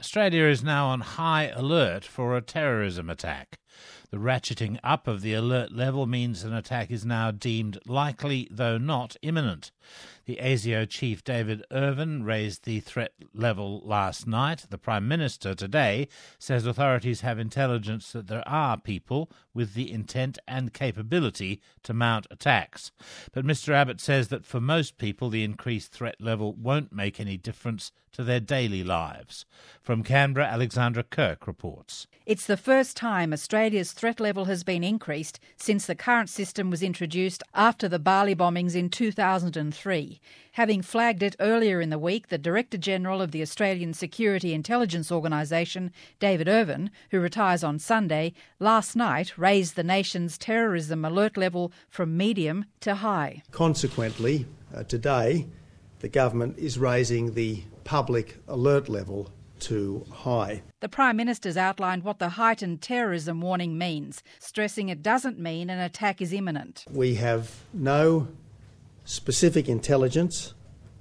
Australia is now on high alert for a terrorism attack. The ratcheting up of the alert level means an attack is now deemed likely, though not imminent. The ASIO chief David Irvine raised the threat level last night. The Prime Minister today says authorities have intelligence that there are people with the intent and capability to mount attacks. But Mr Abbott says that for most people the increased threat level won't make any difference to their daily lives. From Canberra, Alexandra Kirk reports. It's the first time Australia's threat level has been increased since the current system was introduced after the Bali bombings in 2003. Having flagged it earlier in the week, the Director-General of the Australian Security Intelligence Organisation, David Irvine, who retires on Sunday, last night raised the nation's terrorism alert level from medium to high. Consequently, today, the government is raising the public alert level to high. The Prime Minister's outlined what the heightened terrorism warning means, stressing it doesn't mean an attack is imminent. We have no specific intelligence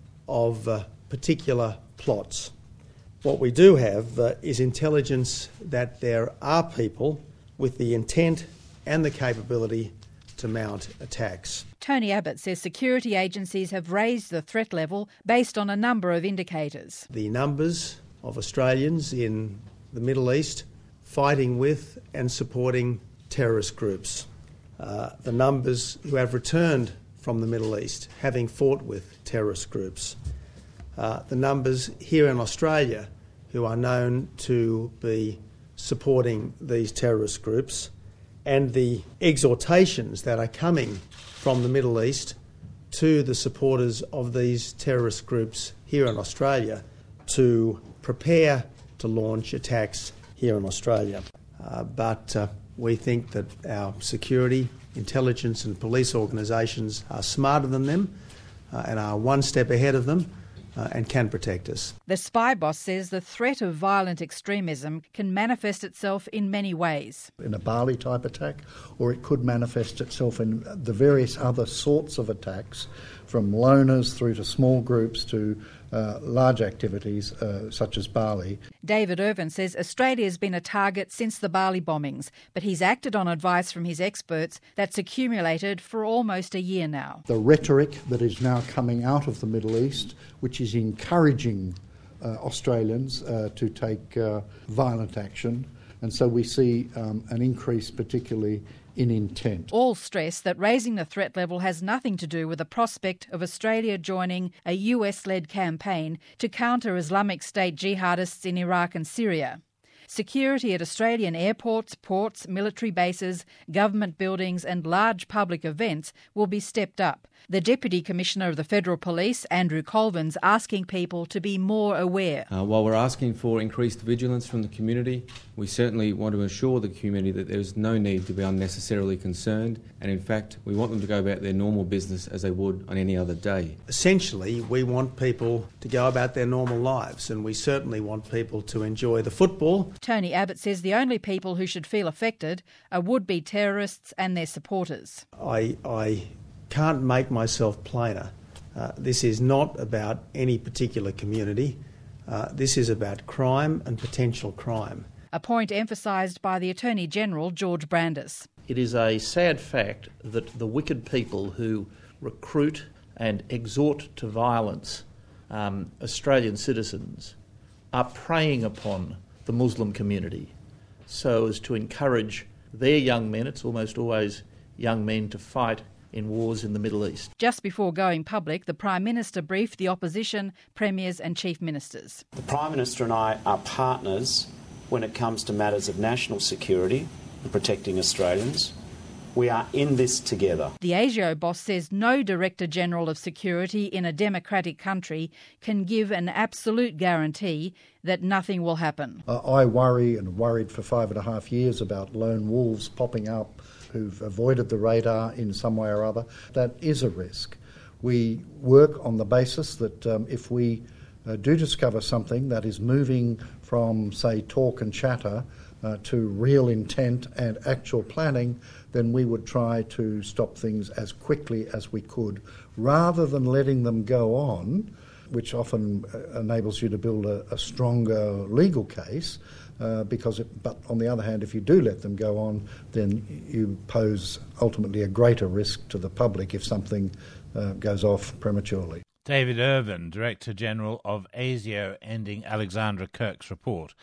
of particular plots. What we do have is intelligence that there are people with the intent and the capability to mount attacks. Tony Abbott says security agencies have raised the threat level based on a number of indicators. The numbers of Australians in the Middle East fighting with and supporting terrorist groups. The numbers who have returned from the Middle East having fought with terrorist groups. The numbers here in Australia who are known to be supporting these terrorist groups, and the exhortations that are coming from the Middle East to the supporters of these terrorist groups here in Australia to prepare to launch attacks here in Australia. But we think that our security, intelligence and police organisations are smarter than them and are one step ahead of them and can protect us. The spy boss says the threat of violent extremism can manifest itself in many ways. In a Bali type attack, or it could manifest itself in the various other sorts of attacks, from loners through to small groups to large activities such as Bali. David Irvine says Australia has been a target since the Bali bombings, but he's acted on advice from his experts that's accumulated for almost a year now. The rhetoric that is now coming out of the Middle East, which is encouraging Australians to take violent action, and so we see an increase particularly in intent. All stress that raising the threat level has nothing to do with the prospect of Australia joining a US-led campaign to counter Islamic State jihadists in Iraq and Syria. Security at Australian airports, ports, military bases, government buildings and large public events will be stepped up. The Deputy Commissioner of the Federal Police, Andrew Colvin's asking people to be more aware. While we're asking for increased vigilance from the community, we certainly want to assure the community that there's no need to be unnecessarily concerned, and in fact we want them to go about their normal business as they would on any other day. Essentially, we want people to go about their normal lives, and we certainly want people to enjoy the football. Tony Abbott says the only people who should feel affected are would-be terrorists and their supporters. I can't make myself plainer. This is not about any particular community. This is about crime and potential crime. A point emphasised by the Attorney-General, George Brandis. It is a sad fact that the wicked people who recruit and exhort to violence Australian citizens are preying upon the Muslim community so as to encourage their young men, it's almost always young men, to fight in wars in the Middle East. Just before going public, the Prime Minister briefed the opposition, premiers and chief ministers. The Prime Minister and I are partners when it comes to matters of national security and protecting Australians. We are in this together. The ASIO boss says no Director-General of Security in a democratic country can give an absolute guarantee that nothing will happen. I worry and worried for 5.5 years about lone wolves popping up who've avoided the radar in some way or other. That is a risk. We work on the basis that if we do discover something that is moving from, say, talk and chatter to real intent and actual planning, then we would try to stop things as quickly as we could, rather than letting them go on which often enables you to build a stronger legal case. But on the other hand, if you do let them go on, then you pose ultimately a greater risk to the public if something goes off prematurely. David Irvine, Director General of ASIO, ending Alexandra Kirk's report.